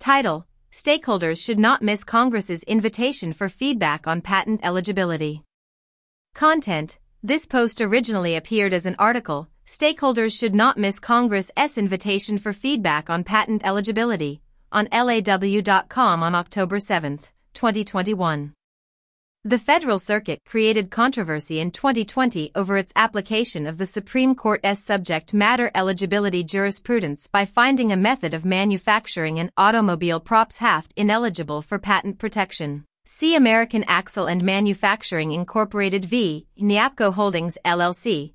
Title: Stakeholders should not miss Congress's invitation for feedback on patent eligibility. Content: This post originally appeared as an article. Stakeholders should not miss Congress's invitation for feedback on patent eligibility, on law.com on October 7, 2021. The Federal Circuit created controversy in 2020 over its application of the Supreme Court's subject matter eligibility jurisprudence by finding a method of manufacturing an automobile props haft ineligible for patent protection. See American Axle and Manufacturing Incorporated v. Niapco Holdings LLC,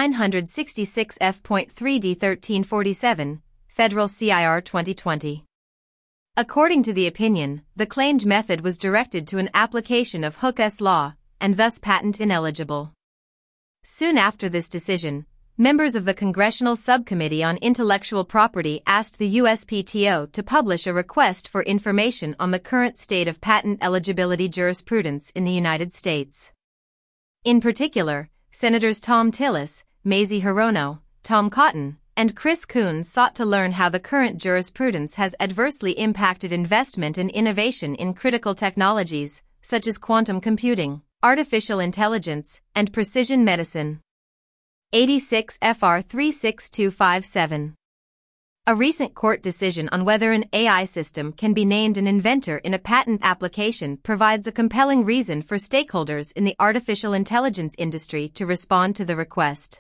966 F.3d 1347, Federal CIR 2020. According to the opinion, the claimed method was directed to an application of Hooke's law, and thus patent ineligible. Soon after this decision, members of the Congressional Subcommittee on Intellectual Property asked the USPTO to publish a request for information on the current state of patent eligibility jurisprudence in the United States. In particular, Senators Thom Tillis, Mazie Hirono, Tom Cotton, and Chris Coons sought to learn how the current jurisprudence has adversely impacted investment and innovation in critical technologies, such as quantum computing, artificial intelligence, and precision medicine. 86 FR 36257. A recent court decision on whether an AI system can be named an inventor in a patent application provides a compelling reason for stakeholders in the artificial intelligence industry to respond to the request.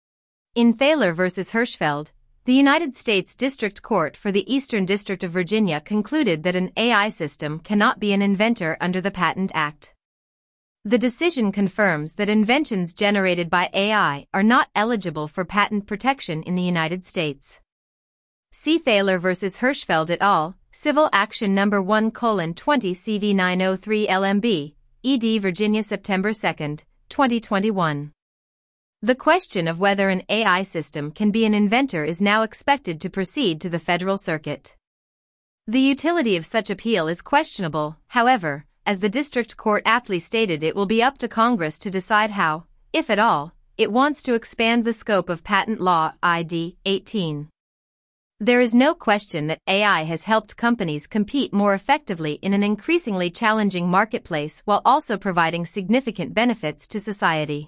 In Thaler v. Hirschfeld, the United States District Court for the Eastern District of Virginia concluded that an AI system cannot be an inventor under the Patent Act. The decision confirms that inventions generated by AI are not eligible for patent protection in the United States. See Thaler v. Hirschfeld et al., Civil Action No. 1:20 CV 903 LMB, ed. Virginia, September 2, 2021. The question of whether an AI system can be an inventor is now expected to proceed to the Federal Circuit. The utility of such appeal is questionable, however, as the District Court aptly stated, it will be up to Congress to decide how, if at all, it wants to expand the scope of Patent Law ID 18. There is no question that AI has helped companies compete more effectively in an increasingly challenging marketplace while also providing significant benefits to society.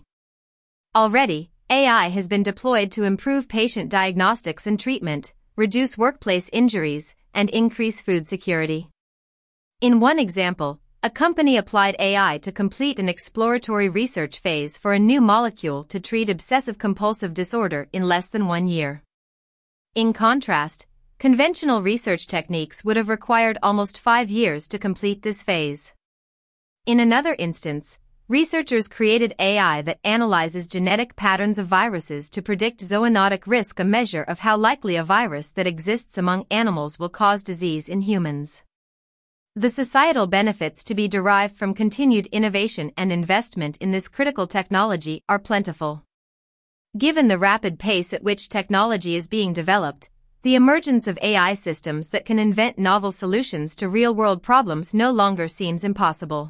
Already, AI has been deployed to improve patient diagnostics and treatment, reduce workplace injuries, and increase food security. In one example, a company applied AI to complete an exploratory research phase for a new molecule to treat obsessive-compulsive disorder in less than 1 year. In contrast, conventional research techniques would have required almost 5 years to complete this phase. In another instance, researchers created AI that analyzes genetic patterns of viruses to predict zoonotic risk, a measure of how likely a virus that exists among animals will cause disease in humans. The societal benefits to be derived from continued innovation and investment in this critical technology are plentiful. Given the rapid pace at which technology is being developed, the emergence of AI systems that can invent novel solutions to real-world problems no longer seems impossible.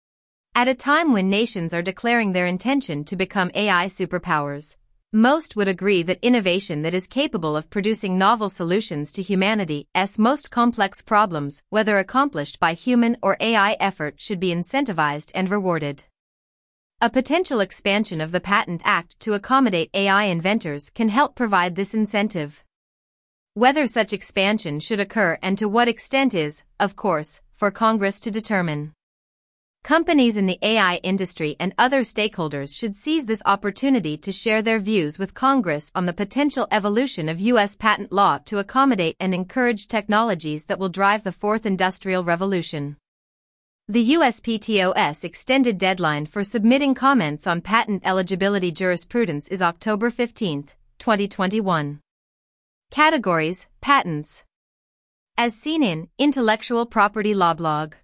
At a time when nations are declaring their intention to become AI superpowers, most would agree that innovation that is capable of producing novel solutions to humanity's most complex problems, whether accomplished by human or AI effort, should be incentivized and rewarded. A potential expansion of the Patent Act to accommodate AI inventors can help provide this incentive. Whether such expansion should occur and to what extent is, of course, for Congress to determine. Companies in the AI industry and other stakeholders should seize this opportunity to share their views with Congress on the potential evolution of U.S. patent law to accommodate and encourage technologies that will drive the fourth industrial revolution. The USPTO's extended deadline for submitting comments on patent eligibility jurisprudence is October 15, 2021. Categories: Patents. As seen in Intellectual Property Law Blog.